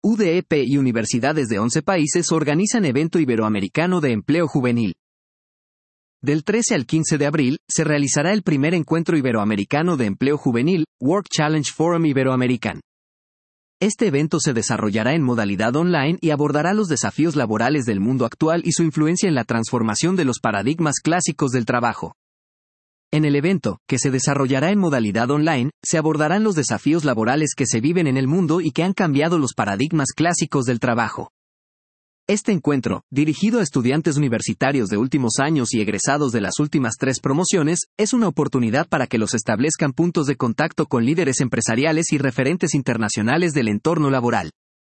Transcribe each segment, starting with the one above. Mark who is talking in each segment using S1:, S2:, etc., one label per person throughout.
S1: UDEP y universidades de 11 países organizan Evento Iberoamericano de Empleo Juvenil. Del 13 al 15 de abril, se realizará el primer encuentro iberoamericano de empleo juvenil, Work Challenge Forum Iberoamerican. Este evento se desarrollará en modalidad online y abordará los desafíos laborales del mundo actual y su influencia en la transformación de los paradigmas clásicos del trabajo. En el evento, que se desarrollará en modalidad online, se abordarán los desafíos laborales que se viven en el mundo y que han cambiado los paradigmas clásicos del trabajo. Este encuentro, dirigido a estudiantes universitarios de últimos años y egresados de las últimas 3 promociones, es una oportunidad para que los establezcan puntos de contacto con líderes empresariales y referentes internacionales del entorno laboral.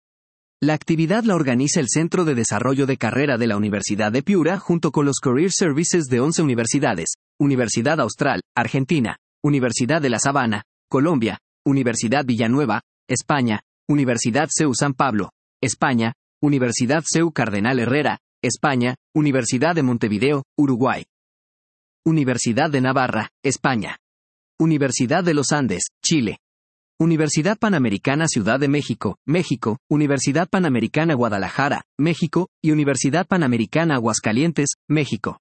S1: La actividad la organiza el Centro de Desarrollo de Carrera de la Universidad de Piura junto con los Career Services de 11 universidades, Universidad Austral, Argentina, Universidad de La Sabana, Colombia, Universidad Villanueva, España, Universidad CEU San Pablo, España, Universidad CEU Cardenal Herrera, España, Universidad de Montevideo, Uruguay. Universidad de Navarra, España. Universidad de los Andes, Chile. Universidad Panamericana Ciudad de México, México, Universidad Panamericana Guadalajara, México, y Universidad Panamericana Aguascalientes, México.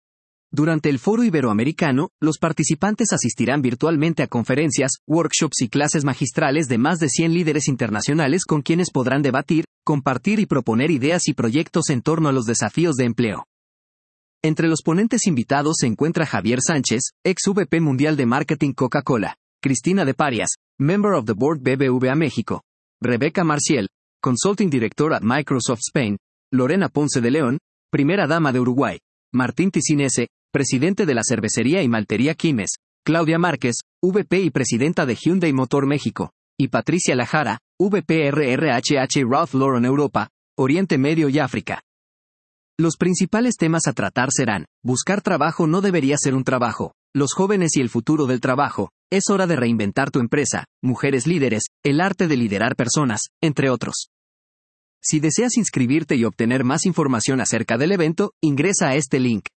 S1: Durante el Foro Iberoamericano, los participantes asistirán virtualmente a conferencias, workshops y clases magistrales de más de 100 líderes internacionales con quienes podrán debatir, compartir y proponer ideas y proyectos en torno a los desafíos de empleo. Entre los ponentes invitados se encuentra Javier Sánchez, ex VP Mundial de Marketing Coca-Cola, Cristina de Parias, Member of the Board BBVA México, Rebeca Marciel, Consulting Director at Microsoft Spain, Lorena Ponce de León, Primera Dama de Uruguay, Martín Ticinese, Presidente de la Cervecería y Maltería Químes, Claudia Márquez, VP y Presidenta de Hyundai Motor México, y Patricia Lajara, VP RRHH Ralph Lauren Europa, Oriente Medio y África. Los principales temas a tratar serán: buscar trabajo no debería ser un trabajo, los jóvenes y el futuro del trabajo, es hora de reinventar tu empresa, mujeres líderes, el arte de liderar personas, entre otros. Si deseas inscribirte y obtener más información acerca del evento, ingresa a este link.